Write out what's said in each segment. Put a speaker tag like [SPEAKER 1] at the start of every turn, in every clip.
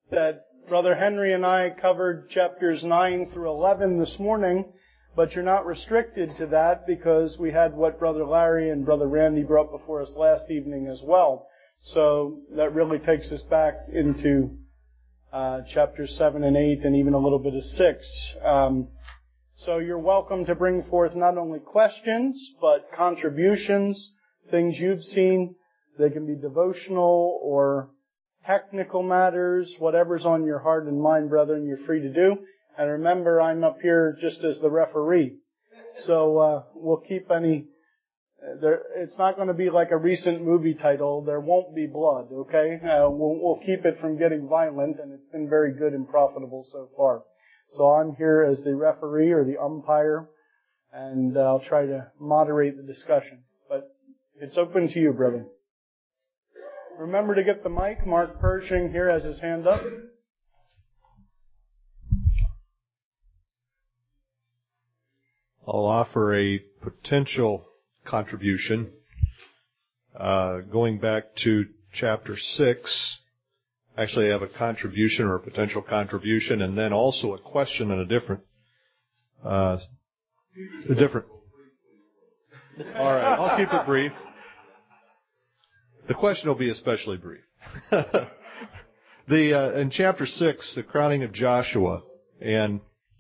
[SPEAKER 1] that Brother Henry and I covered chapters 9 through 11 this morning, but you're not restricted to that because we had what Brother Larry and Brother Randy brought before us last evening as well. So that really takes us back into chapters 7 and 8 and even a little bit of 6. So you're welcome to bring forth not only questions, but contributions, things you've seen. They can be devotional or technical matters, whatever's on your heart and mind, brethren, you're free to do. And remember, I'm up here just as the referee. So we'll keep any... it's not going to be like a recent movie title. There won't be blood, okay? We'll keep it from getting violent, and it's been very good and profitable so far. So I'm here as the referee or the umpire, and I'll try to moderate the discussion. But it's open to you, brother. Remember to get the mic. Mark Pershing here has his hand up.
[SPEAKER 2] I'll offer a potential contribution. Going back to chapter 6, actually I have a contribution or a potential contribution, and then also a question and a different. All right, I'll keep it brief. The question will be especially brief. In chapter 6, the crowning of Joshua, and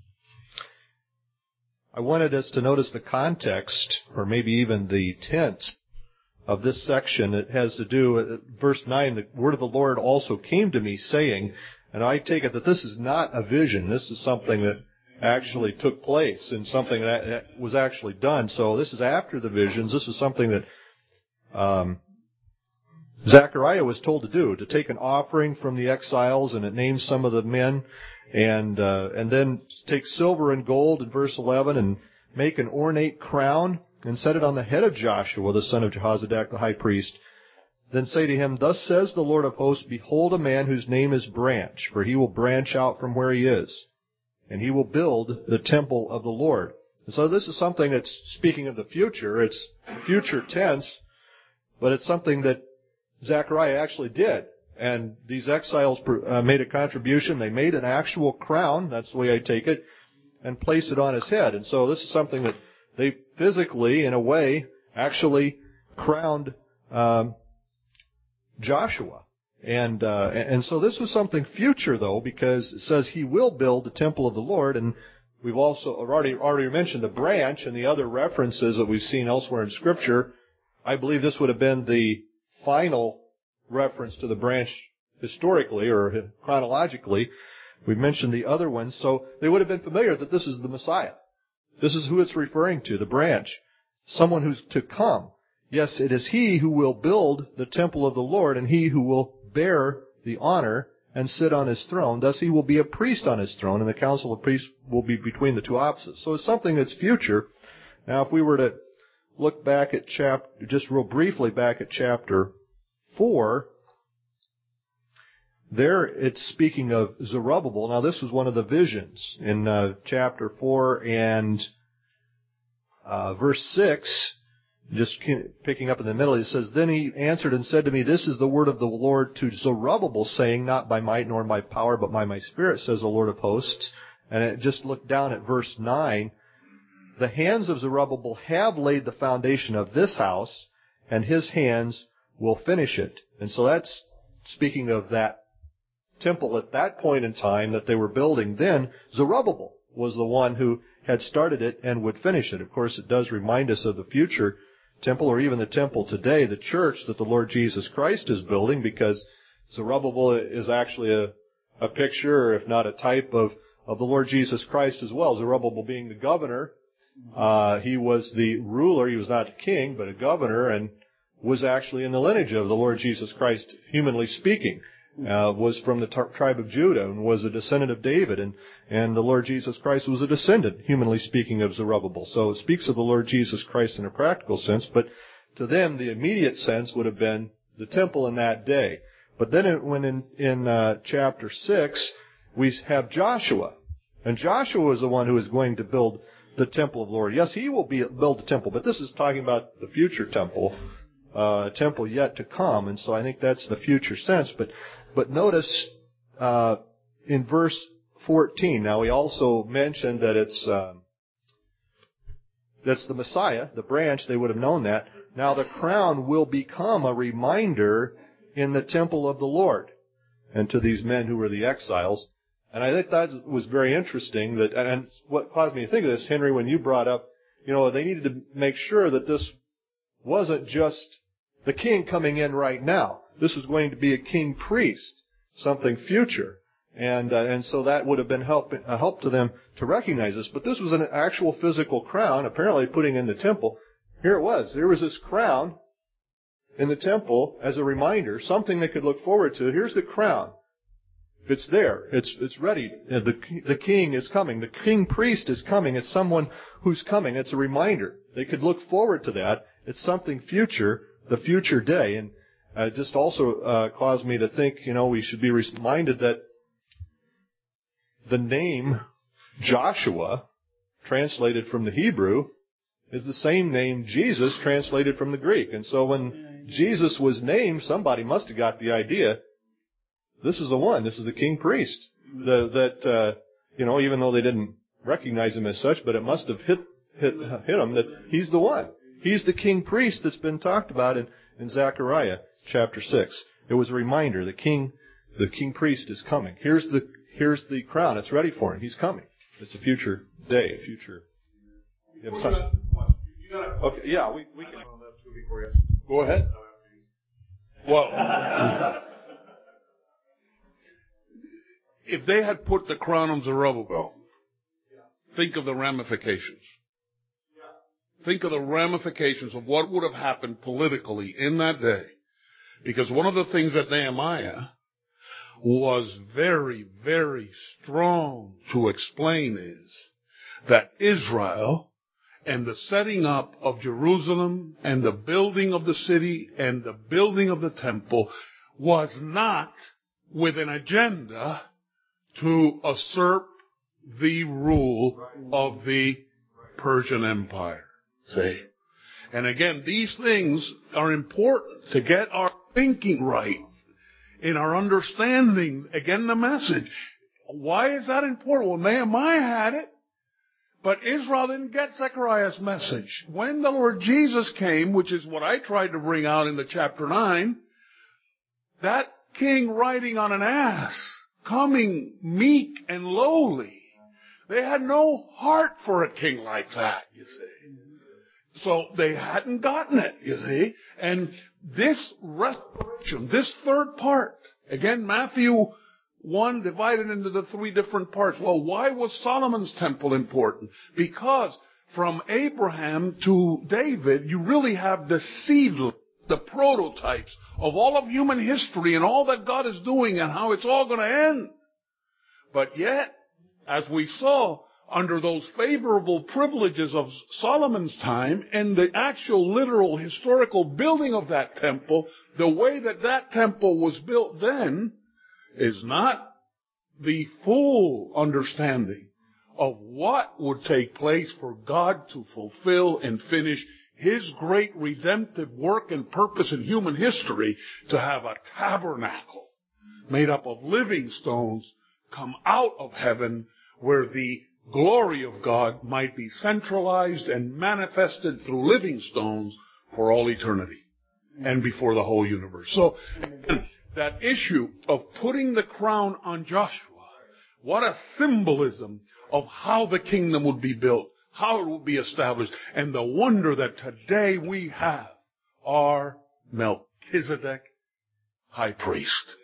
[SPEAKER 2] I wanted us to notice the context, or maybe even the tense, of this section. It has to do with verse 9, the word of the Lord also came to me, saying, and I take it that this is not a vision. This is something that actually took place and something that was actually done. So this is after the visions. This is something that Zechariah was told to do, to take an offering from the exiles, and it names some of the men, and then take silver and gold in verse 11 and make an ornate crown and set it on the head of Joshua, the son of Jehozadak, the high priest. Then say to him, thus says the Lord of hosts, behold a man whose name is Branch, for he will branch out from where he is, and he will build the temple of the Lord. And so this is something that's speaking of the future. It's future tense, but it's something that Zechariah actually did. And these exiles made a contribution. They made an actual crown, that's the way I take it, and placed it on his head. And so this is something that they physically, in a way, actually crowned Joshua. And so this was something future, though, because it says he will build the temple of the Lord. And we've also already mentioned the branch and the other references that we've seen elsewhere in Scripture. I believe this would have been the final reference to the branch historically or chronologically. We've mentioned the other ones, so they would have been familiar that this is the Messiah. This is who it's referring to, the branch, someone who's to come. Yes, it is he who will build the temple of the Lord, and he who will bear the honor and sit on his throne. Thus he will be a priest on his throne, and the council of priests will be between the two opposites. So it's something that's future. Now, if we were to look back at just real briefly back at chapter 4, there it's speaking of Zerubbabel. Now this was one of the visions in chapter 4 and verse 6, just picking up in the middle, it says, then he answered and said to me, this is the word of the Lord to Zerubbabel, saying, not by might nor by power, but by my spirit, says the Lord of hosts. And it just looked down at verse 9. The hands of Zerubbabel have laid the foundation of this house, and his hands will finish it. And so that's speaking of that temple at that point in time that they were building. Then Zerubbabel was the one who had started it and would finish it. Of course, it does remind us of the future temple, or even the temple today, the church that the Lord Jesus Christ is building, because Zerubbabel is actually a picture, if not a type, of the Lord Jesus Christ as well. Zerubbabel being the governor. He was the ruler. He was not a king, but a governor, and was actually in the lineage of the Lord Jesus Christ, humanly speaking. Was from the tribe of Judah and was a descendant of David, and the Lord Jesus Christ was a descendant, humanly speaking, of Zerubbabel. So it speaks of the Lord Jesus Christ in a practical sense, but to them the immediate sense would have been the temple in that day. But then when in chapter 6 we have Joshua, and Joshua is the one who is going to build the temple of the Lord. Yes, he will build the temple, but this is talking about the future temple, a temple yet to come, and so I think that's the future sense. But notice in verse 14. Now, we also mentioned that that's the Messiah, the branch. They would have known that. Now, the crown will become a reminder in the temple of the Lord, and to these men who were the exiles. And I think that was very interesting. And what caused me to think of this, Henry, when you brought up, they needed to make sure that this wasn't just the king coming in right now. This was going to be a king priest, something future. And so that would have been a help to them to recognize this. But this was an actual physical crown, apparently putting in the temple. Here it was. There was this crown in the temple as a reminder, something they could look forward to. Here's the crown. It's there. It's ready. The king is coming. The king priest is coming. It's someone who's coming. It's a reminder. They could look forward to that. It's something future, the future day. And it just also caused me to think, we should be reminded that the name Joshua, translated from the Hebrew, is the same name Jesus, translated from the Greek. And so when Jesus was named, somebody must have got the idea, this is the one. This is the king priest. Even though they didn't recognize him as such, but it must have hit him that he's the one. He's the king priest that's been talked about in Zechariah chapter 6. It was a reminder. The king priest is coming. Here's the crown. It's ready for him. He's coming. It's a future day, future. You have time? Okay, yeah, we can.
[SPEAKER 3] Go ahead. Well, if they had put the crown on Zerubbabel, think of the ramifications. Think of the ramifications of what would have happened politically in that day. Because one of the things that Nehemiah was very, very strong to explain is that Israel and the setting up of Jerusalem and the building of the city and the building of the temple was not with an agenda to usurp the rule of the Persian Empire. See? And again, these things are important to get our thinking right in our understanding, again, the message. Why is that important? Well, Nehemiah had it, but Israel didn't get Zechariah's message. When the Lord Jesus came, which is what I tried to bring out in the chapter 9, that king riding on an ass, coming meek and lowly, they had no heart for a king like that, you see. So they hadn't gotten it, you see. And this restoration, this third part, again, Matthew 1 divided into the three different parts. Well, why was Solomon's temple important? Because from Abraham to David, you really have the seedling, the prototypes of all of human history and all that God is doing and how it's all going to end. But yet, as we saw, under those favorable privileges of Solomon's time and the actual literal historical building of that temple, the way that that temple was built then is not the full understanding of what would take place for God to fulfill and finish His great redemptive work and purpose in human history, to have a tabernacle made up of living stones come out of heaven where the glory of God might be centralized and manifested through living stones for all eternity and before the whole universe. So that issue of putting the crown on Joshua, what a symbolism of how the kingdom would be built, how it would be established, and the wonder that today we have our Melchizedek high priest.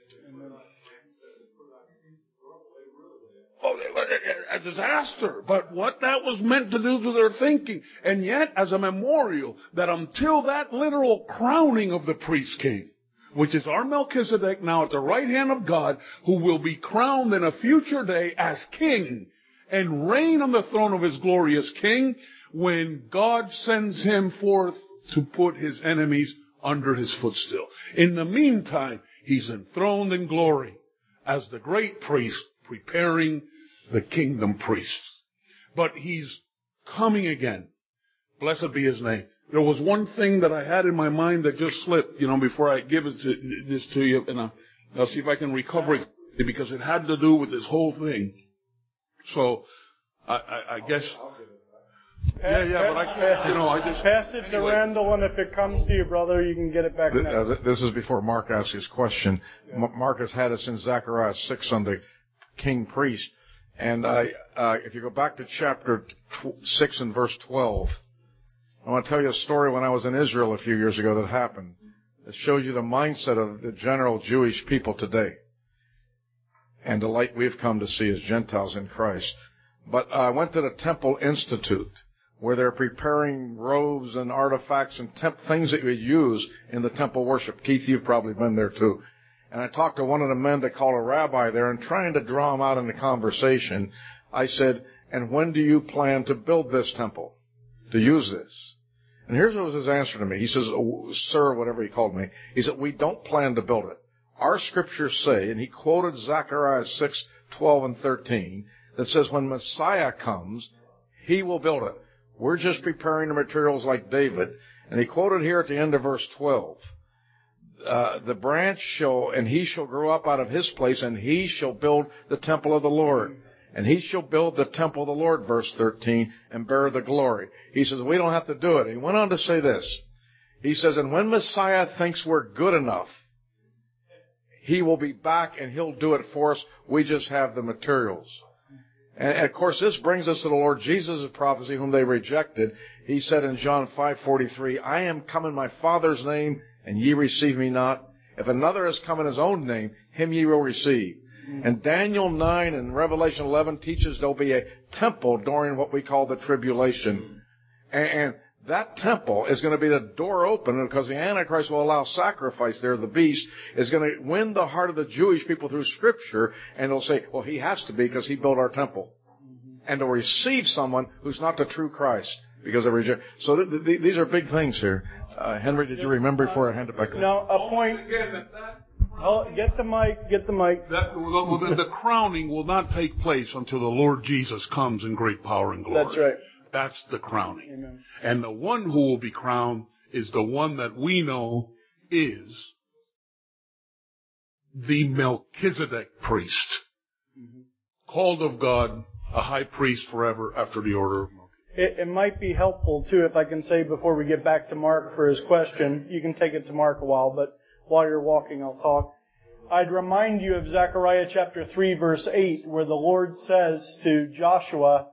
[SPEAKER 3] A disaster, but what that was meant to do to their thinking, and yet as a memorial that until that literal crowning of the priest king, which is our Melchizedek now at the right hand of God, who will be crowned in a future day as king and reign on the throne of his glorious king when God sends him forth to put his enemies under his footstool. In the meantime, he's enthroned in glory as the great priest preparing the kingdom priests. But he's coming again. Blessed be his name. There was one thing that I had in my mind that just slipped, before I give this to you, and I'll see if I can recover it. because it had to do with this whole thing. So, I guess. Yeah, but I can't, I just.
[SPEAKER 1] Pass it to Randall, and if it comes to you, brother, you can get it back next.
[SPEAKER 4] This is before Mark asks his question. Mark has had us in Zechariah 6 on the king priest. And if you go back to chapter 6 and verse 12, I want to tell you a story when I was in Israel a few years ago that happened. It shows you the mindset of the general Jewish people today and the light we've come to see as Gentiles in Christ. But I went to the Temple Institute, where they're preparing robes and artifacts and things that you would use in the temple worship. Keith, you've probably been there too. And I talked to one of the men that called a rabbi there, and trying to draw him out in the conversation, I said, and when do you plan to build this temple, to use this? And here's what was his answer to me. He says, sir, whatever he called me, he said, we don't plan to build it. Our scriptures say, and he quoted Zechariah 6, 12 and 13, that says when Messiah comes, he will build it. We're just preparing the materials like David. And he quoted here at the end of verse 12, the branch and he shall grow up out of his place, and he shall build the temple of the Lord. And he shall build the temple of the Lord, verse 13, and bear the glory. He says, we don't have to do it. He went on to say this. He says, and when Messiah thinks we're good enough, he will be back and he'll do it for us. We just have the materials. And of course, this brings us to the Lord Jesus' prophecy, whom they rejected. He said in John 5:43, I am come in my Father's name, and ye receive me not. If another has come in his own name, him ye will receive. And Daniel 9 and Revelation 11 teaches there'll be a temple during what we call the tribulation. And that temple is going to be the door open, because the Antichrist will allow sacrifice there. The beast is going to win the heart of the Jewish people through Scripture, and they'll say, well, he has to be because he built our temple. And they'll receive someone who's not the true Christ because they reject. So these are big things here. Henry, did you remember before I hand it back?
[SPEAKER 1] No, a point. Oh, get the mic.
[SPEAKER 3] The crowning will not take place until the Lord Jesus comes in great power and glory.
[SPEAKER 1] That's right.
[SPEAKER 3] That's the crowning.
[SPEAKER 1] Amen.
[SPEAKER 3] And the one who will be crowned is the one that we know is the Melchizedek priest, called of God, a high priest forever after the order of Melchizedek.
[SPEAKER 1] It might be helpful, too, if I can say before we get back to Mark for his question. You can take it to Mark a while, but while you're walking, I'll talk. I'd remind you of Zechariah chapter 3, verse 8, where the Lord says to Joshua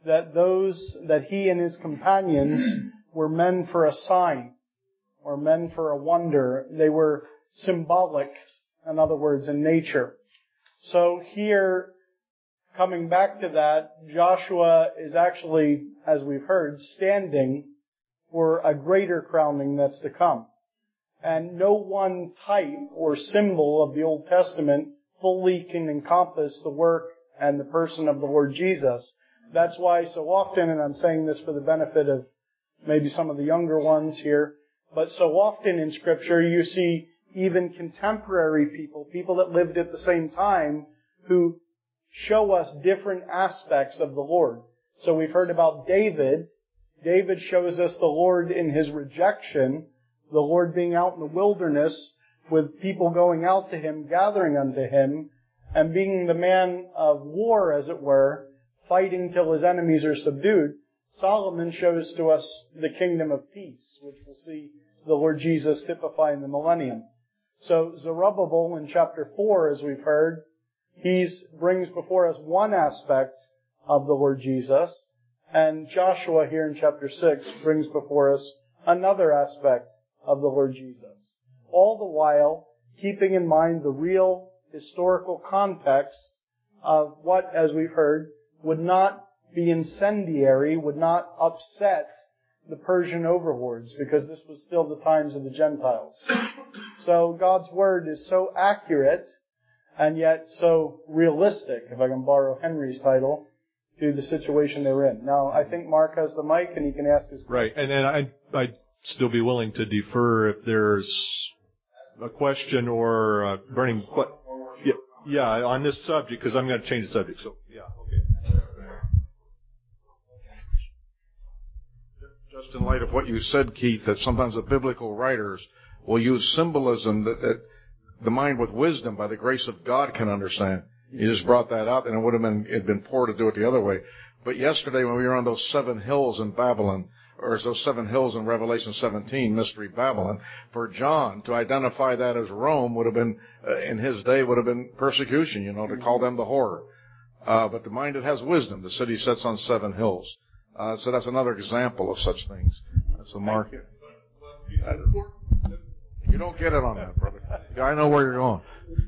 [SPEAKER 1] that he and his companions were men for a sign, or men for a wonder. They were symbolic, in other words, in nature. So here, coming back to that, Joshua is actually, as we've heard, standing for a greater crowning that's to come. And no one type or symbol of the Old Testament fully can encompass the work and the person of the Lord Jesus. That's why so often, and I'm saying this for the benefit of maybe some of the younger ones here, but so often in Scripture you see even contemporary people that lived at the same time, who show us different aspects of the Lord. So we've heard about David. David shows us the Lord in his rejection, the Lord being out in the wilderness with people going out to him, gathering unto him, and being the man of war, as it were, fighting till his enemies are subdued. Solomon shows to us the kingdom of peace, which we'll see the Lord Jesus typify in the millennium. So Zerubbabel in chapter 4, as we've heard, he brings before us one aspect of the Lord Jesus, and Joshua here in chapter 6 brings before us another aspect of the Lord Jesus. All the while keeping in mind the real historical context of what, as we've heard, would not be incendiary, would not upset the Persian overlords, because this was still the times of the Gentiles. So God's Word is so accurate and yet so realistic, if I can borrow Henry's title, to the situation they're in. Now, I think Mark has the mic and he can ask his question.
[SPEAKER 2] Right, and I'd still be willing to defer if there's a question or a burning question. Yeah, on this subject, because I'm going to change the subject. So, yeah, okay.
[SPEAKER 4] Just in light of what you said, Keith, that sometimes the biblical writers will use symbolism that the mind with wisdom by the grace of God can understand. You just brought that out, and it'd been poor to do it the other way. But yesterday when we were on those 7 hills in Babylon, or those 7 hills in Revelation 17, Mystery Babylon, for John to identify that as Rome would have been, in his day, would have been persecution, to call them the whore. But the mind that has wisdom, the city sits on 7 hills. So that's another example of such things. So Mark, you don't get it on that, brother. I know where you're going.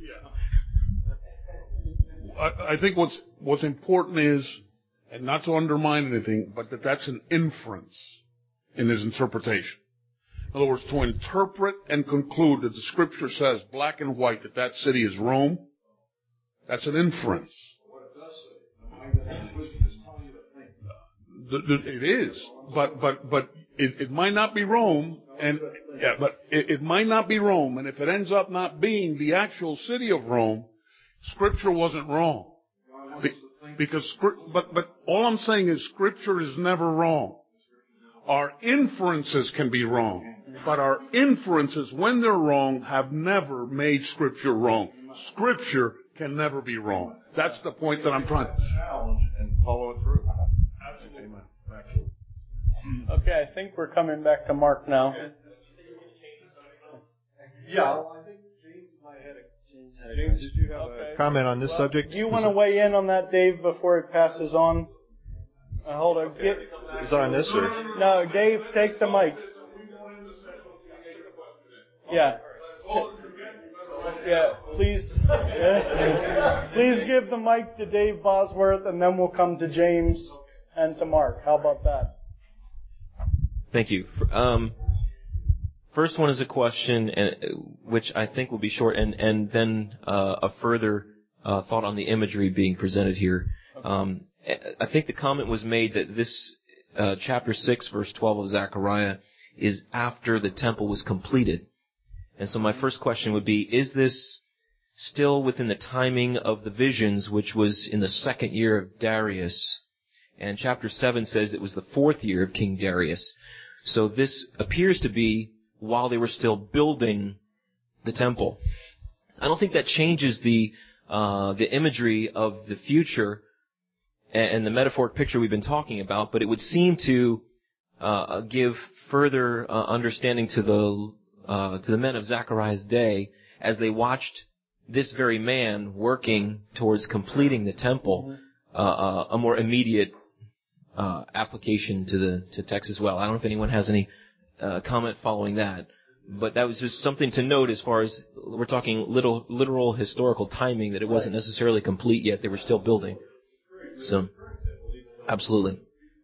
[SPEAKER 3] I think what's important is, and not to undermine anything, but that's an inference in his interpretation. In other words, to interpret and conclude that the Scripture says black and white that city is Rome, that's an inference.
[SPEAKER 4] What it does say, the mind that has wisdom is telling you to think.
[SPEAKER 3] It is, but it might not be Rome, but it might not be Rome, and if it ends up not being the actual city of Rome, Scripture wasn't wrong. But all I'm saying is Scripture is never wrong. Our inferences can be wrong, but our inferences, when they're wrong, have never made Scripture wrong. Scripture can never be wrong. That's the point that I'm trying to
[SPEAKER 4] challenge and follow it through.
[SPEAKER 3] Absolutely.
[SPEAKER 4] Amen.
[SPEAKER 1] Okay, I think we're coming back to Mark now.
[SPEAKER 4] Yeah, I think James might have James, did you have a
[SPEAKER 2] comment on this subject?
[SPEAKER 1] Do you want to weigh in on that, Dave, before it passes on? Hold on.
[SPEAKER 2] Is it on this or?
[SPEAKER 1] No, Dave, take the mic. Yeah. Yeah, please. Please give the mic to Dave Bosworth, and then we'll come to James and to Mark. How about that?
[SPEAKER 5] Thank you. First one is a question, which I think will be short, and then a further thought on the imagery being presented here. I think the comment was made that this chapter 6, verse 12 of Zechariah is after the temple was completed. And so my first question would be, is this still within the timing of the visions, which was in the 2nd year of Darius? And chapter 7 says it was the 4th year of King Darius. So this appears to be while they were still building the temple. I don't think that changes the imagery of the future and the metaphoric picture we've been talking about, but it would seem to give further understanding to the men of Zechariah's day as they watched this very man working towards completing the temple, a more immediate application to text as well. I don't know if anyone has any comment following that, but that was just something to note as far as we're talking literal historical timing, that it wasn't necessarily complete yet. They were still building. So, absolutely.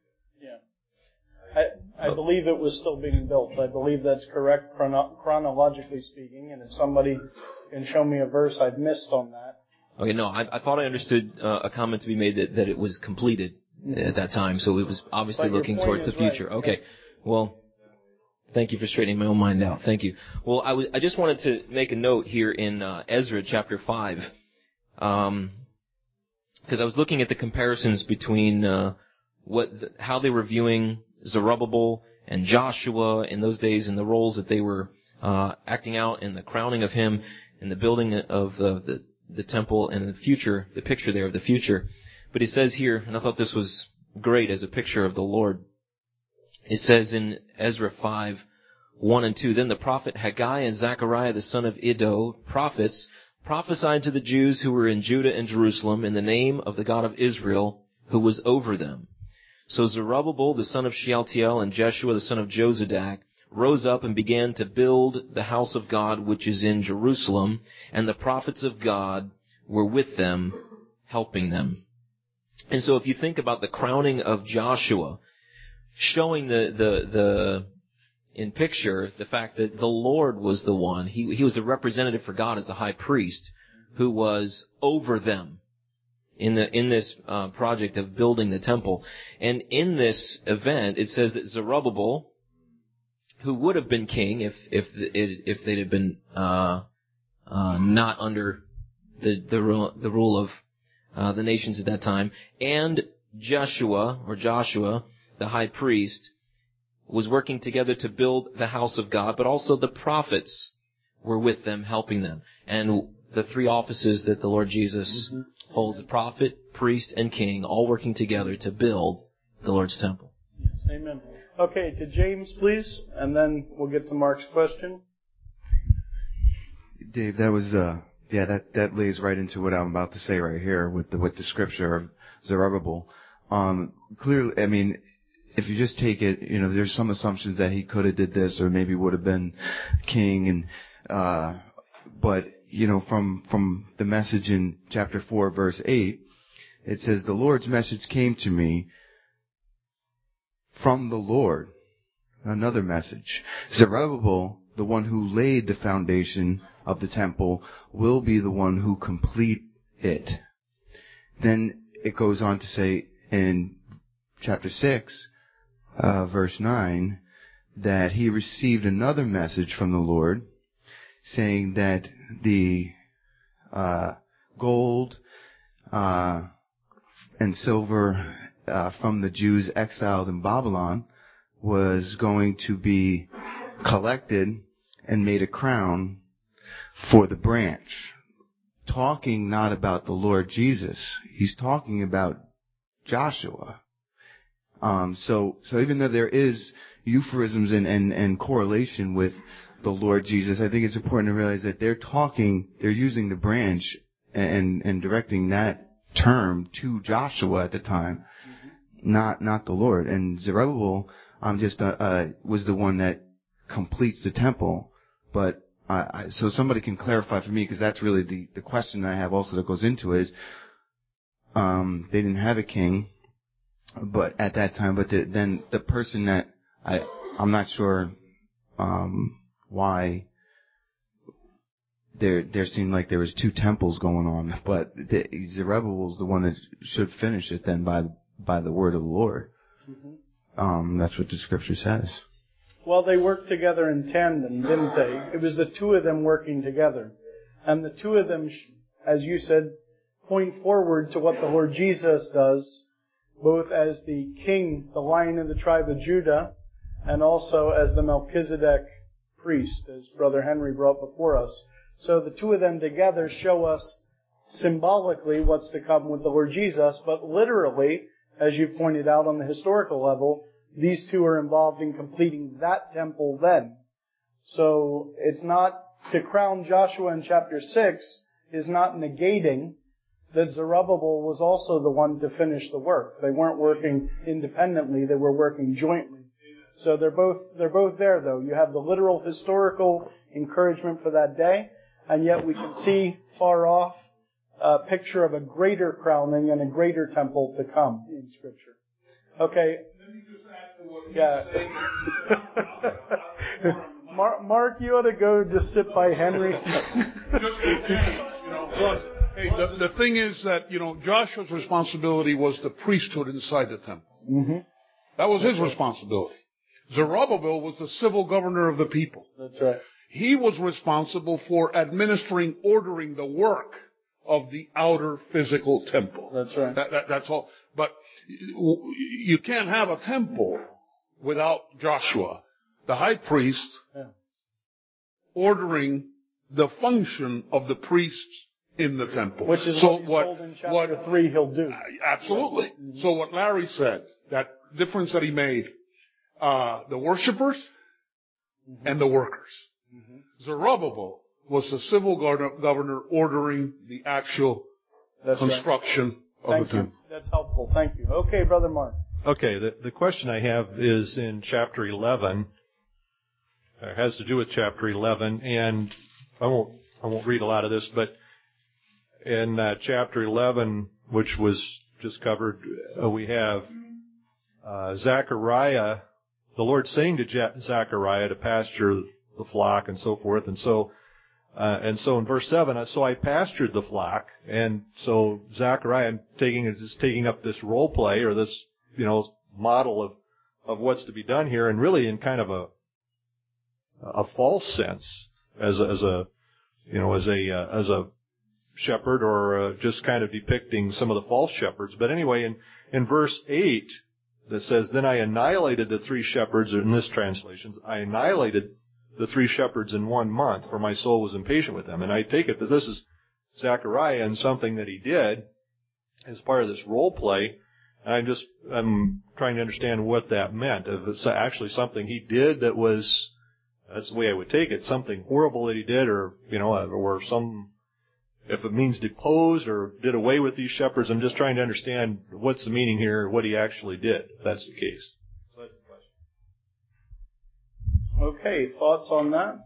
[SPEAKER 1] Yeah. I believe it was still being built. I believe that's correct chronologically speaking, and if somebody can show me a verse I've missed on that.
[SPEAKER 5] Okay, no, I thought I understood a comment to be made that it was completed at that time, so it was obviously looking towards the future. Right. Okay, well, thank you for straightening my own mind out. Thank you. Well, I just wanted to make a note here in Ezra chapter 5, because I was looking at the comparisons between how they were viewing Zerubbabel and Joshua in those days and the roles that they were acting out in the crowning of him and the building of the temple and the future, the picture there of the future. But he says here, and I thought this was great as a picture of the Lord, it says in Ezra 5, 1 and 2, Then the prophet Haggai and Zechariah the son of Iddo, prophets, prophesied to the Jews who were in Judah and Jerusalem in the name of the God of Israel, who was over them. So Zerubbabel the son of Shealtiel and Jeshua the son of Jozadak rose up and began to build the house of God which is in Jerusalem, and the prophets of God were with them, helping them. And so if you think about the crowning of Joshua, showing in picture the fact that the Lord was the one, he was the representative for God as the high priest who was over them in this project of building the temple. And in this event, it says that Zerubbabel, who would have been king if they'd have been not under the rule of the nations at that time, and Joshua, the high priest, was working together to build the house of God, but also the prophets were with them, helping them. And the three offices that the Lord Jesus holds, prophet, priest, and king, all working together to build the Lord's temple.
[SPEAKER 1] Amen. Okay, to James, please, and then we'll get to Mark's question.
[SPEAKER 6] Dave, that was that lays right into what I'm about to say right here with the scripture of Zerubbabel. Clearly, I mean, if you just take it, there's some assumptions that he could have did this or maybe would have been king, but from the message in chapter 4, verse 8, it says, "The Lord's message came to me from the Lord." Another message. Zerubbabel, the one who laid the foundation of the temple, will be the one who complete it. Then it goes on to say in chapter 6, verse 9, that he received another message from the Lord saying that the gold and silver from the Jews exiled in Babylon was going to be collected and made a crown for the branch. Talking not about the Lord Jesus, he's talking about Joshua. So even though there is euphemisms and correlation with the Lord Jesus, I think it's important to realize that they're using the branch and directing that term to Joshua at the time, not the Lord. And Zerubbabel was the one that completes the temple. But so somebody can clarify for me, because that's really the question I have also that goes into it, is they didn't have a king, but at that time, but then the person that I'm not sure why there seemed like there was two temples going on, but Zerubbabel was the one that should finish it then by the word of the Lord. That's what the scripture says.
[SPEAKER 1] Well, they worked together in tandem, didn't they? It was the two of them working together. And the two of them, as you said, point forward to what the Lord Jesus does, both as the king, the Lion of the tribe of Judah, and also as the Melchizedek priest, as Brother Henry brought before us. So the two of them together show us symbolically what's to come with the Lord Jesus, but literally, as you pointed out on the historical level, these two are involved in completing that temple then. So it's not, to crown Joshua in chapter 6 is not negating that Zerubbabel was also the one to finish the work. They weren't working independently, they were working jointly. So they're both there though. You have the literal historical encouragement for that day, and yet we can see far off a picture of a greater crowning and a greater temple to come in Scripture. Okay.
[SPEAKER 3] Let me just add to what
[SPEAKER 1] Yeah. Mark, you ought to go just sit by Henry.
[SPEAKER 3] Just hey, the thing is that, Joshua's responsibility was the priesthood inside the temple.
[SPEAKER 1] Mm-hmm.
[SPEAKER 3] That was his responsibility. Zerubbabel was the civil governor of the people.
[SPEAKER 1] That's right.
[SPEAKER 3] He was responsible for ordering the work of the outer physical temple.
[SPEAKER 1] That's right.
[SPEAKER 3] That's all. But you can't have a temple without Joshua, the high priest, ordering the function of the priests in the temple.
[SPEAKER 1] Which is what he's told in chapter 3 he'll do.
[SPEAKER 3] Absolutely. Mm-hmm. So what Larry said, that difference that he made, the worshipers and the workers. Mm-hmm. Zerubbabel was the civil governor ordering the actual construction of the temple.
[SPEAKER 1] That's helpful. Thank you. Okay, Brother Mark.
[SPEAKER 2] Okay, the question I have is in chapter 11. It has to do with chapter 11, and I won't read a lot of this, but in chapter 11, which was just covered, we have Zechariah, the Lord saying to Zechariah to pasture the flock and so forth, and so in verse 7, so I pastured the flock, and so Zechariah is taking up this role play or this model of what's to be done here, and really in kind of a false sense as a shepherd, or just kind of depicting some of the false shepherds. But anyway, in verse 8, that says, "Then I annihilated the three shepherds," or in this translation, I annihilated the 3 shepherds in 1 month, for my soul was impatient with them. And I take it that this is Zechariah and something that he did as part of this role play. And I'm trying to understand what that meant. If it's actually something he did that was, that's the way I would take it, something horrible that he did, or, or if it means deposed or did away with these shepherds. I'm just trying to understand what's the meaning here, what he actually did, if that's the case. So that's the question.
[SPEAKER 1] Okay, thoughts on that?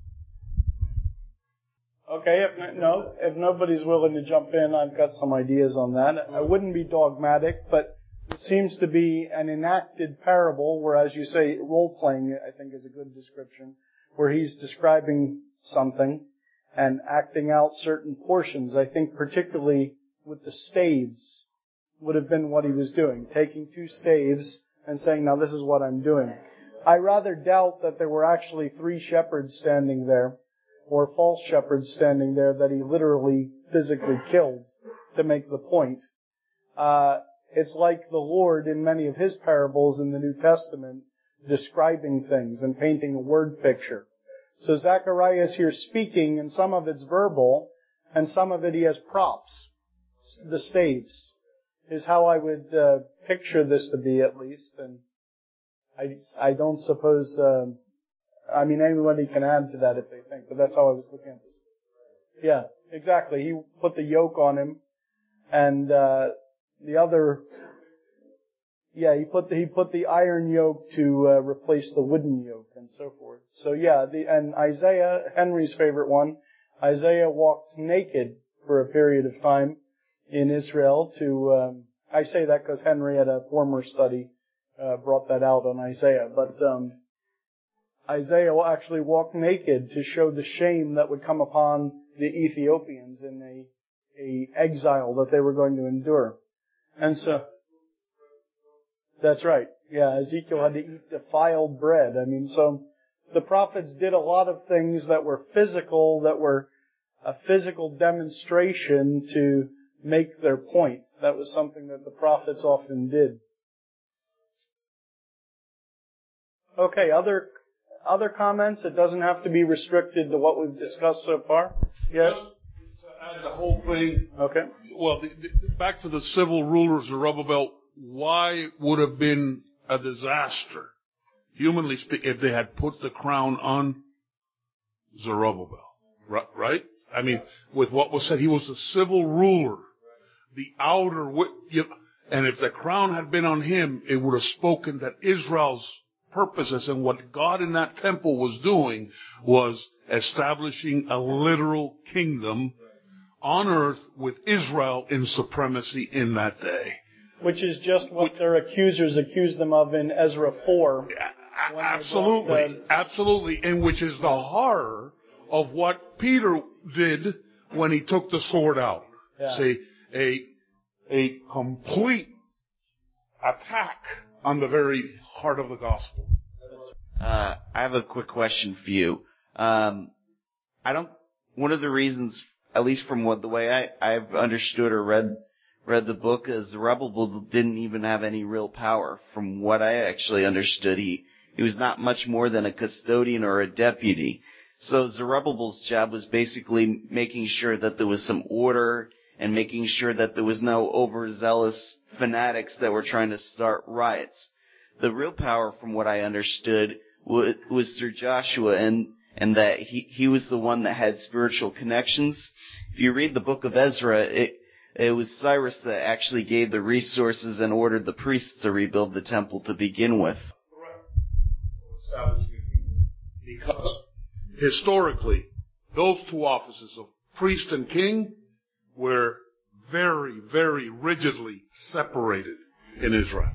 [SPEAKER 1] Okay, if nobody's willing to jump in, I've got some ideas on that. I wouldn't be dogmatic, but it seems to be an enacted parable where, as you say, role-playing, I think is a good description, where he's describing something and acting out certain portions. I think particularly with the staves would have been what he was doing, taking 2 staves and saying, now this is what I'm doing. I rather doubt that there were actually 3 shepherds standing there, or false shepherds standing there that he literally physically killed to make the point. It's like the Lord in many of his parables in the New Testament describing things and painting a word picture. So Zechariah is here speaking, and some of it's verbal, and some of it he has props. The staves is how I would picture this to be, at least. And I don't suppose... anybody can add to that if they think, but that's how I was looking at this. Yeah, exactly. He put the yoke on him, and he put the iron yoke to replace the wooden yoke, and so forth. So yeah, and Isaiah, Henry's favorite one, Isaiah walked naked for a period of time in Israel. I say that because Henry at a former study brought that out on Isaiah, but. Isaiah will actually walk naked to show the shame that would come upon the Ethiopians in a exile that they were going to endure. And so, that's right. Yeah, Ezekiel had to eat defiled bread. So the prophets did a lot of things that were physical, that were a physical demonstration to make their point. That was something that the prophets often did. Okay, other comments? It doesn't have to be restricted to what we've discussed so far. Yes?
[SPEAKER 3] Just to add the whole thing.
[SPEAKER 1] Okay.
[SPEAKER 3] Well, back to the civil rulers of Zerubbabel, why it would have been a disaster, humanly speaking, if they had put the crown on Zerubbabel. Right? With what was said, he was a civil ruler. The outer, and if the crown had been on him, it would have spoken that Israel's purposes and what God in that temple was doing was establishing a literal kingdom on earth with Israel in supremacy in that day.
[SPEAKER 1] Which is just what their accusers accused them of in Ezra 4.
[SPEAKER 3] Absolutely. And which is the horror of what Peter did when he took the sword out.
[SPEAKER 1] Yeah.
[SPEAKER 3] See, a complete attack on the very heart of the gospel.
[SPEAKER 7] I have a quick question for you. One of the reasons, at least from the way I've understood or read the book, is Zerubbabel didn't even have any real power. From what I actually understood, he was not much more than a custodian or a deputy. So Zerubbabel's job was basically making sure that there was some order and making sure that there was no overzealous fanatics that were trying to start riots. The real power, from what I understood, was through Joshua, and that he was the one that had spiritual connections. If you read the book of Ezra, it was Cyrus that actually gave the resources and ordered the priests to rebuild the temple to begin with.
[SPEAKER 3] Correct. Because historically, those 2 offices of priest and king were very, very rigidly separated in Israel.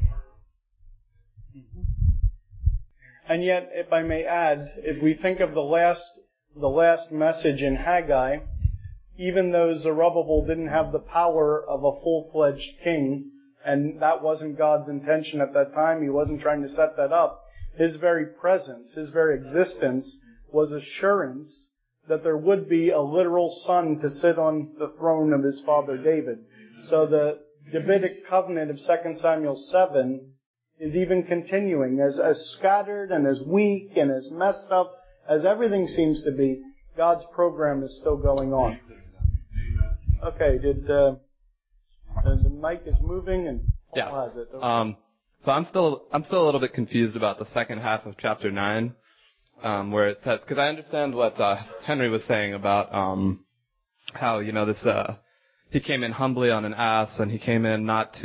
[SPEAKER 1] And yet, if I may add, if we think of the last message in Haggai, even though Zerubbabel didn't have the power of a full-fledged king, and that wasn't God's intention at that time, he wasn't trying to set that up, his very presence, his very existence was assurance that there would be a literal son to sit on the throne of his father David. So the Davidic covenant of 2 Samuel 7 is even continuing, as scattered and as weak and as messed up as everything seems to be, God's program is still going on. Okay, the mic is moving and Paul has it. Okay.
[SPEAKER 8] So I'm still a little bit confused about the second half of chapter 9, where it says, because I understand what Henry was saying about how he came in humbly on an ass, and he came in not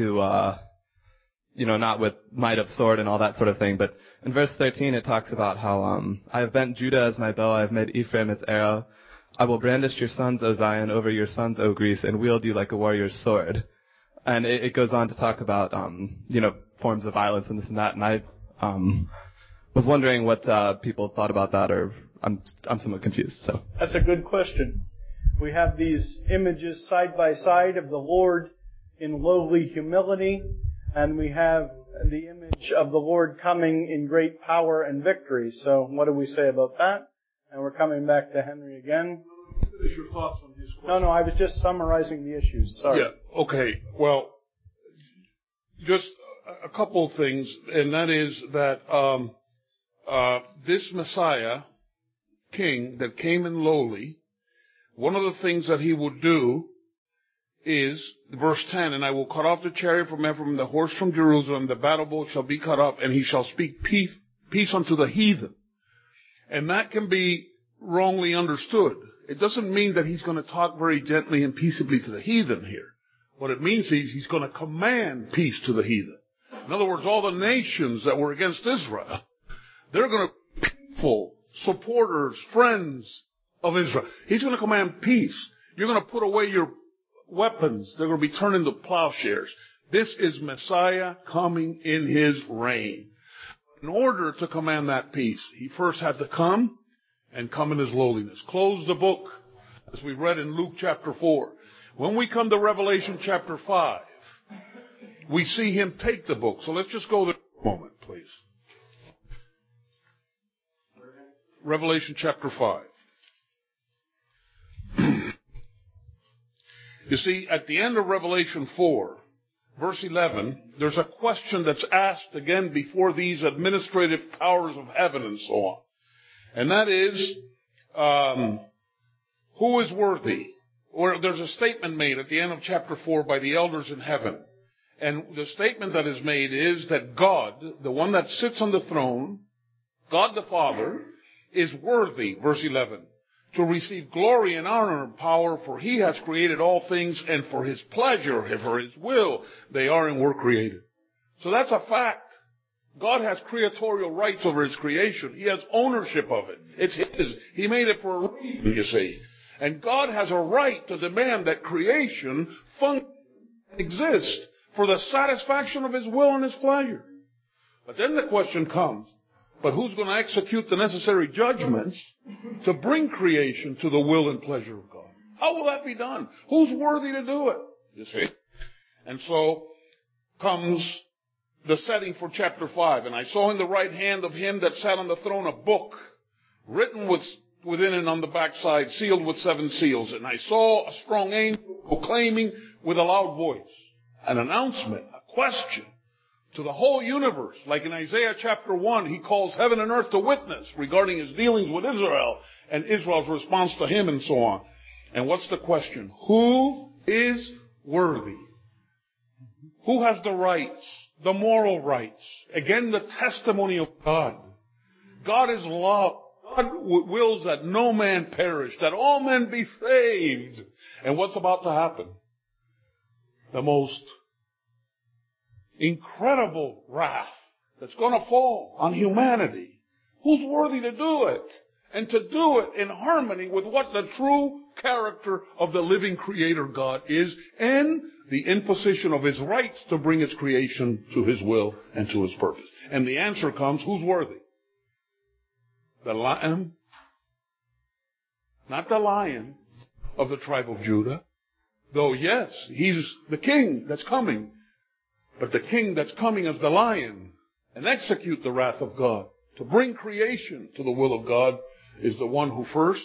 [SPEAKER 8] with might of sword and all that sort of thing. But in verse 13 it talks about how I have bent Judah as my bow, I have made Ephraim its arrow. I will brandish your sons, O Zion, over your sons, O Greece, and wield you like a warrior's sword. And it goes on to talk about forms of violence and this and that. And I was wondering what people thought about that, or I'm somewhat confused. So
[SPEAKER 1] that's a good question. We have these images side by side of the Lord in lowly humility, and we have the image of the Lord coming in great power and victory. So what do we say about that? And we're coming back to Henry again.
[SPEAKER 3] What is your thoughts on his question?
[SPEAKER 1] No, I was just summarizing the issues. Sorry.
[SPEAKER 3] Yeah, okay. Well, just a couple of things, and that is that this Messiah, King, that came in lowly, one of the things that he would do is, verse 10, and I will cut off the chariot from Ephraim, the horse from Jerusalem, the battle bow shall be cut off, and he shall speak peace unto the heathen. And that can be wrongly understood. It doesn't mean that he's going to talk very gently and peaceably to the heathen here. What it means is he's going to command peace to the heathen. In other words, all the nations that were against Israel, they're going to be people, supporters, friends of Israel. He's going to command peace. You're going to put away your weapons. They're going to be turned into plowshares. This is Messiah coming in his reign. In order to command that peace, he first had to come and come in his lowliness. Close the book, as we read in Luke chapter 4. When we come to Revelation chapter 5, we see him take the book. So let's just go there for a moment, please. Revelation chapter 5. You see, at the end of Revelation 4, verse 11, there's a question that's asked again before these administrative powers of heaven and so on. And that is, who is worthy? Or there's a statement made at the end of chapter 4 by the elders in heaven. And the statement that is made is that God, the one that sits on the throne, God the Father, is worthy, verse 11, to receive glory and honor and power, for he has created all things, and for his pleasure, for his will, they are and were created. So that's a fact. God has creatorial rights over his creation. He has ownership of it. It's his. He made it for a reason, you see. And God has a right to demand that creation function and exist for the satisfaction of his will and his pleasure. But then the question comes, but who's going to execute the necessary judgments to bring creation to the will and pleasure of God? How will that be done? Who's worthy to do it? You see? And so comes the setting for chapter 5. And I saw in the right hand of him that sat on the throne a book written within and on the backside, sealed with 7 seals. And I saw a strong angel proclaiming with a loud voice an announcement, a question to the whole universe. Like in Isaiah chapter 1, he calls heaven and earth to witness regarding his dealings with Israel and Israel's response to him and so on. And what's the question? Who is worthy? Who has the rights, the moral rights? Again, the testimony of God. God is love. God wills that no man perish, that all men be saved. And what's about to happen? The most incredible wrath that's going to fall on humanity. Who's worthy to do it? And to do it in harmony with what the true character of the living Creator God is, and the imposition of his rights to bring its creation to his will and to his purpose. And the answer comes, who's worthy? The Lamb, not the Lion of the tribe of Judah. Though, yes, he's the King that's coming. But the King that's coming as the Lion and execute the wrath of God to bring creation to the will of God is the one who first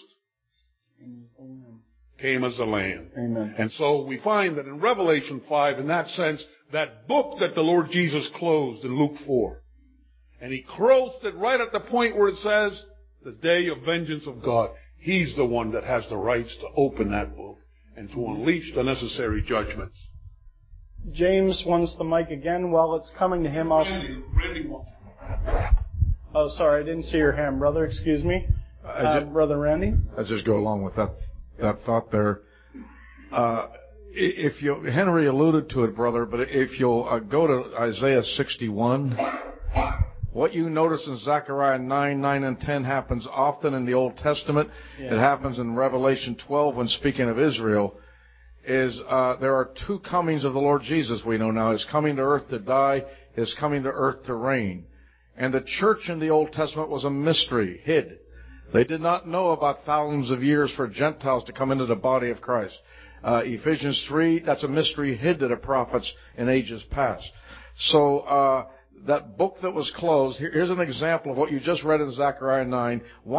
[SPEAKER 3] came as the Lamb.
[SPEAKER 1] Amen.
[SPEAKER 3] And so we find that in Revelation 5, in that sense, that book that the Lord Jesus closed in Luke 4, and he closed it right at the point where it says, The day of vengeance of God. He's the one that has the rights to open that book and to unleash the necessary judgments.
[SPEAKER 1] James wants the mic again. While it's coming to him,
[SPEAKER 3] Randy wants.
[SPEAKER 1] Oh, sorry, I didn't see your hand, brother. Excuse me. Brother Randy?
[SPEAKER 4] I'll just go along with that thought there. Henry alluded to it, brother, but if you'll go to Isaiah 61, what you notice in Zechariah 9 and 10 happens often in the Old Testament. Yeah. It happens in Revelation 12 when speaking of Israel. There are two comings of the Lord Jesus, we know now. His coming to earth to die, His coming to earth to reign. And the church in the Old Testament was a mystery, hid. They did not know about thousands of years for Gentiles to come into the body of Christ. Ephesians 3, that's a mystery hid to the prophets in ages past. So that book that was closed, here's an example of what you just read in Zechariah 9.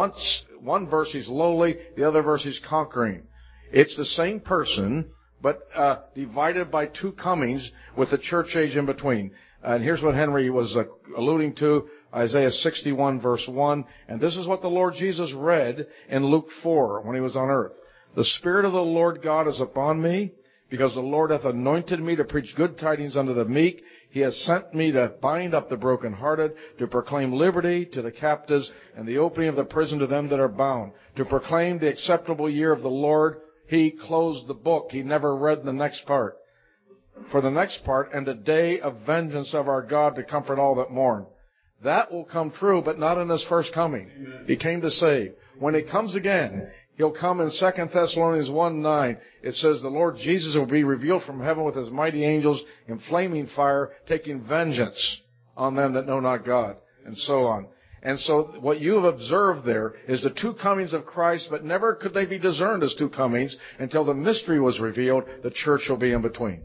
[SPEAKER 4] One verse he's lowly, the other verse he's conquering. It's the same person, but divided by two comings with the church age in between. And here's what Henry was alluding to, Isaiah 61 verse 1. And this is what the Lord Jesus read in Luke 4 when He was on earth. The Spirit of the Lord God is upon me, because the Lord hath anointed me to preach good tidings unto the meek. He has sent me to bind up the brokenhearted, to proclaim liberty to the captives, and the opening of the prison to them that are bound, to proclaim the acceptable year of the Lord. He closed the book. He never read the next part. For the next part, and the day of vengeance of our God to comfort all that mourn. That will come true, but not in His first coming. He came to save. When He comes again, He'll come in 2 Thessalonians 1:9. It says the Lord Jesus will be revealed from heaven with His mighty angels in flaming fire, taking vengeance on them that know not God, and so on. And so what you have observed there is the two comings of Christ, but never could they be discerned as two comings until the mystery was revealed. The church will be in between.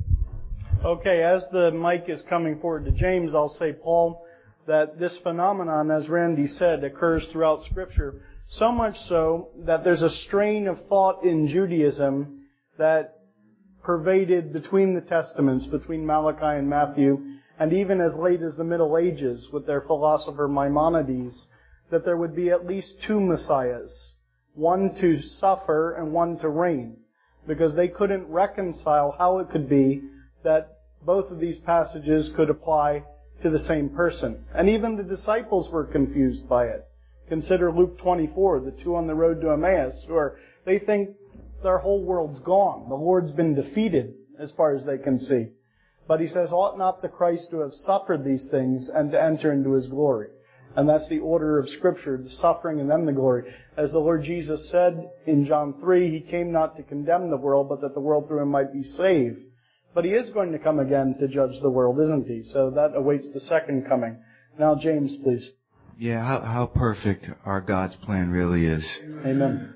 [SPEAKER 1] Okay, as the mic is coming forward to James, I'll say, Paul, that this phenomenon, as Randy said, occurs throughout Scripture. So much so that there's a strain of thought in Judaism that pervaded between the Testaments, between Malachi and Matthew, and even as late as the Middle Ages with their philosopher Maimonides, that there would be at least two Messiahs, one to suffer and one to reign, because they couldn't reconcile how it could be that both of these passages could apply to the same person. And even the disciples were confused by it. Consider Luke 24, the two on the road to Emmaus, they think their whole world's gone. The Lord's been defeated as far as they can see. But He says, ought not the Christ to have suffered these things and to enter into His glory? And that's the order of Scripture, the suffering and then the glory. As the Lord Jesus said in John 3, He came not to condemn the world, but that the world through Him might be saved. But He is going to come again to judge the world, isn't He? So that awaits the second coming. Now, James, please.
[SPEAKER 6] Yeah, how perfect our God's plan really is.
[SPEAKER 1] Amen.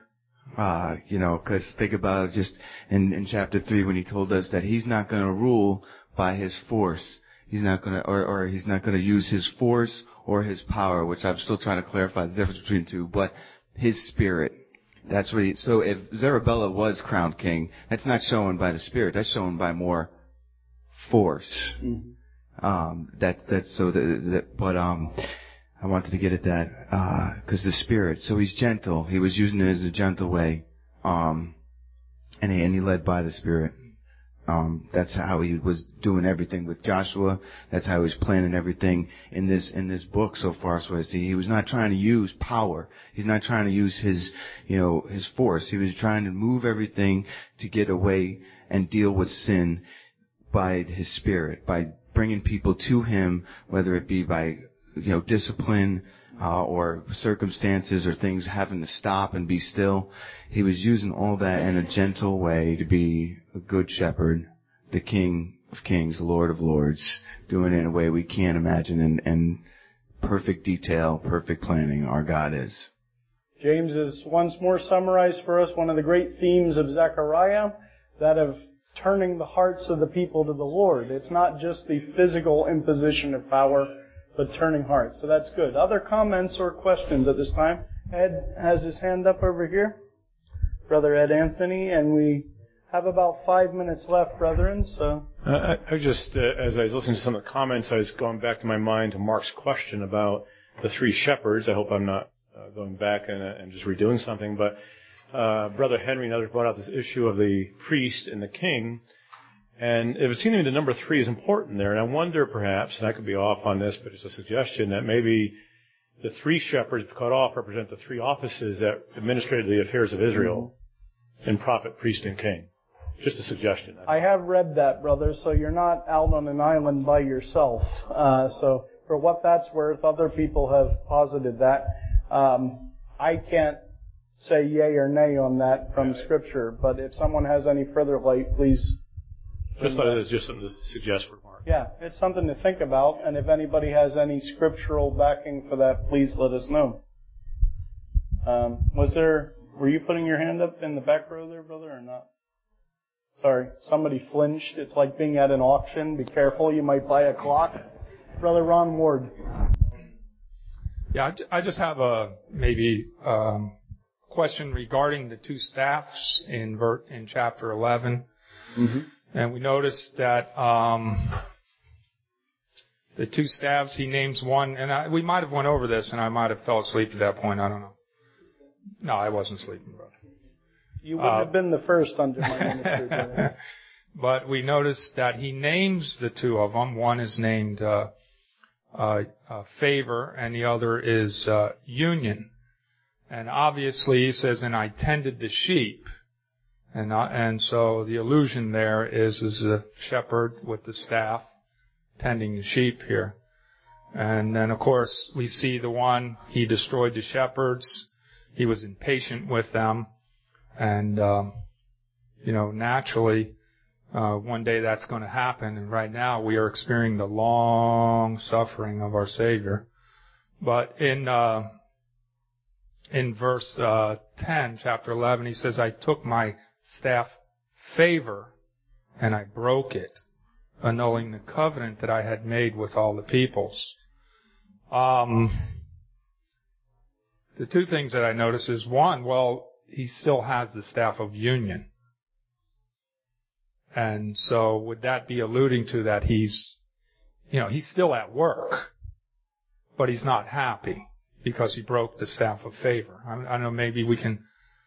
[SPEAKER 6] Because think about it just in chapter 3 when He told us that He's not going to rule by His force. He's not going to, or He's not going to use His force or His power, which I'm still trying to clarify the difference between the two, but His Spirit. That's what so if Zerubbabel was crowned king, that's not shown by the Spirit, that's shown by more force. Mm-hmm. I wanted to get at that, because the Spirit, so He's gentle. He was using it as a gentle way, and he led by the Spirit. That's how He was doing everything with Joshua. That's how He was planning everything in this book so far. So I see He was not trying to use power. He's not trying to use His force. He was trying to move everything to get away and deal with sin by His Spirit, by bringing people to Him, whether it be by discipline, or circumstances or things having to stop and be still. He was using all that in a gentle way to be a good shepherd, the King of Kings, the Lord of Lords, doing it in a way we can't imagine, and perfect detail, perfect planning our God is.
[SPEAKER 1] James has once more summarized for us one of the great themes of Zechariah, that of turning the hearts of the people to the Lord. It's not just the physical imposition of power, but turning hearts. So that's good. Other comments or questions at this time? Ed has his hand up over here. Brother Ed Anthony, and we have about 5 minutes left, brethren, so.
[SPEAKER 9] I just, as I was listening to some of the comments, I was going back to my mind to Mark's question about the three shepherds. I hope I'm not going back and just redoing something, but Brother Henry and others brought out this issue of the priest and the king, and it would seem to me the number 3 is important there, and I wonder perhaps, and I could be off on this, but it's a suggestion, that maybe the 3 shepherds cut off represent the 3 offices that administrated the affairs of Israel, in prophet, priest, and king. Just a suggestion.
[SPEAKER 1] I have read that, brother, so you're not out on an island by yourself. So for what that's worth, other people have posited that. I can't say yay or nay on that from Scripture, but if someone has any further light, please.
[SPEAKER 9] Just thought it was just something to suggest for Mark.
[SPEAKER 1] Yeah, it's something to think about, and if anybody has any scriptural backing for that, please let us know. Were you putting your hand up in the back row there, brother, or not? Sorry, somebody flinched. It's like being at an auction. Be careful, you might buy a clock. Brother Ron Ward.
[SPEAKER 10] Yeah, I just have a question regarding the 2 staffs in chapter 11.
[SPEAKER 1] Mm-hmm.
[SPEAKER 10] And we noticed that the 2 staffs, he names one, and we might have went over this, and I might have fell asleep at that point. I don't know. No, I wasn't sleeping, brother.
[SPEAKER 1] You wouldn't have been the first under my ministry, brother.
[SPEAKER 10] But we noticed that he names the 2 of them. One is named Favor, and the other is Union. And obviously, he says, and I tended the sheep. And so the allusion there is the shepherd with the staff tending the sheep here. And then, of course, we see the one, he destroyed the shepherds. He was impatient with them. And, naturally, one day that's going to happen. And right now we are experiencing the long suffering of our Savior. But in verse 10, chapter 11, he says, I took my staff Favor and I broke it, annulling the covenant that I had made with all the peoples. The 2 things that I notice is, one, he still has the staff of union. And so would that be alluding to that he's still at work, but he's not happy because he broke the staff of favor? I don't know, maybe we can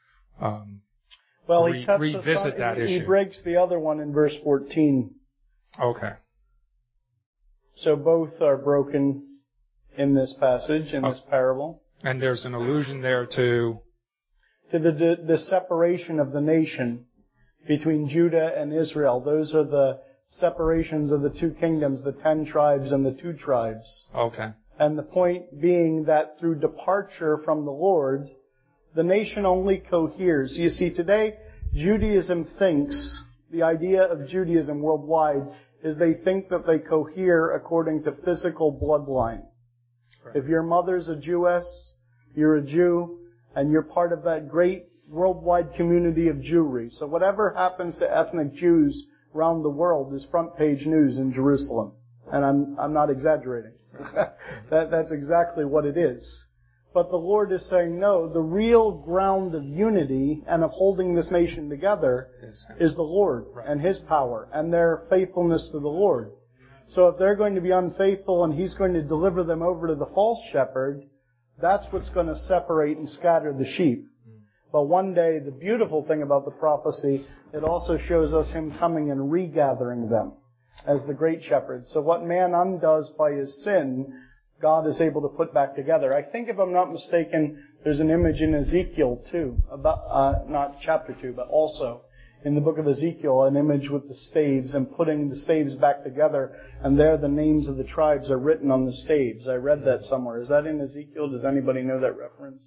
[SPEAKER 10] revisit that issue.
[SPEAKER 1] He breaks the other one in verse 14.
[SPEAKER 10] Okay.
[SPEAKER 1] So both are broken in this passage, in this parable.
[SPEAKER 10] And there's an allusion there to
[SPEAKER 1] the separation of the nation between Judah and Israel. Those are the separations of the 2 kingdoms, the 10 tribes and the 2 tribes.
[SPEAKER 10] Okay.
[SPEAKER 1] And the point being that through departure from the Lord, the nation only coheres. You see, today, Judaism thinks, the idea of Judaism worldwide is they think that they cohere according to physical bloodline. Right. If your mother's a Jewess, you're a Jew, and you're part of that great worldwide community of Jewry. So whatever happens to ethnic Jews around the world is front page news in Jerusalem. And I'm not exaggerating. That's exactly what it is. But the Lord is saying, no, the real ground of unity and of holding this nation together is the Lord and His power and their faithfulness to the Lord. So if they're going to be unfaithful and He's going to deliver them over to the false shepherd, that's what's going to separate and scatter the sheep. But one day, the beautiful thing about the prophecy, it also shows us Him coming and regathering them as the great shepherd. So what man undoes by his sin, God is able to put back together. I think, if I'm not mistaken, there's an image in Ezekiel too, about not chapter 2, but also in the book of Ezekiel, an image with the staves and putting the staves back together, and there the names of the tribes are written on the staves. I read that somewhere. Is that in Ezekiel? Does anybody know that reference?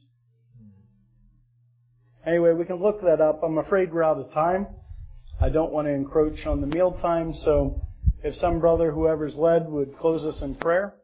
[SPEAKER 1] Anyway, we can look that up. I'm afraid we're out of time. I don't want to encroach on the mealtime, so if some brother, whoever's led, would close us in prayer.